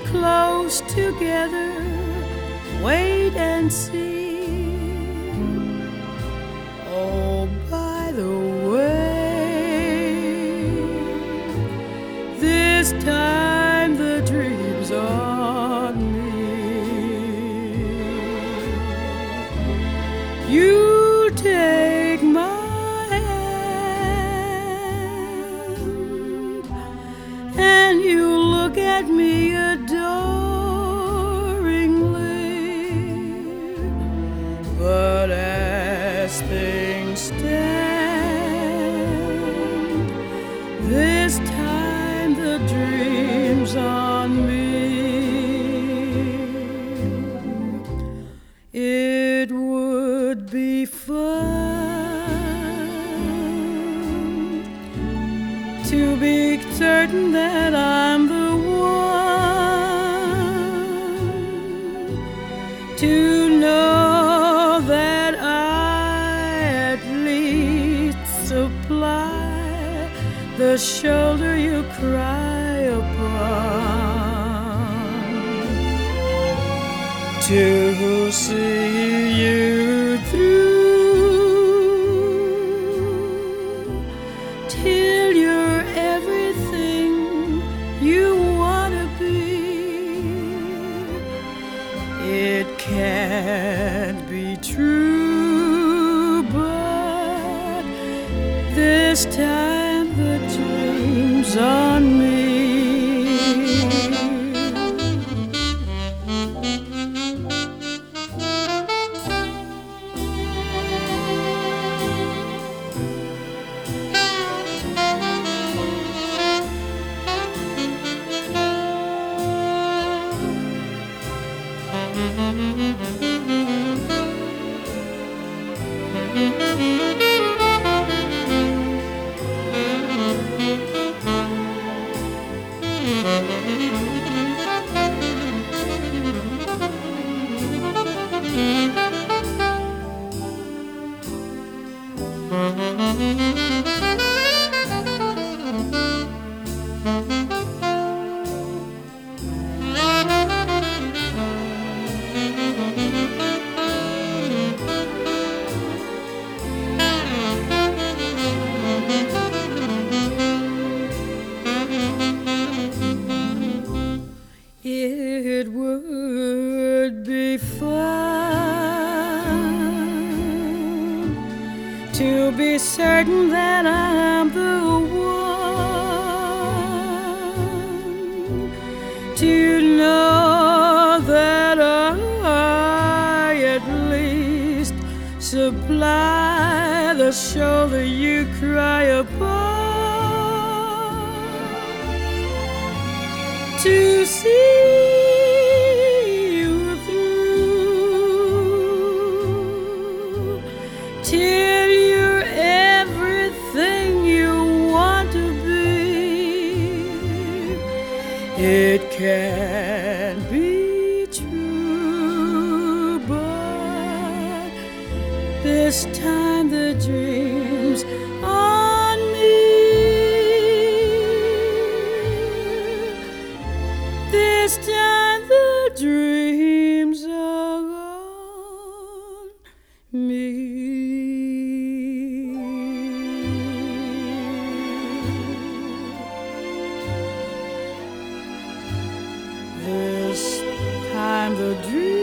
close together, wait and see. Oh, by the way, this time the dream's on me. You take my hand and you look at me adoringly, but as things stand, this time the dream's on me. It would be fun to be certain that I'm the one, to know that I at least supply the shoulder you cry upon, to see you through till you're everything you want to be. It can't be true, but this time the dream's on me. It would be fun to be certain that I'm the one, to know that I at least supply the shoulder you cry upon, to see you through till you're everything you want to be. It can't be true, but this time the dream's on me. This time the dreams are on me. This time the dreams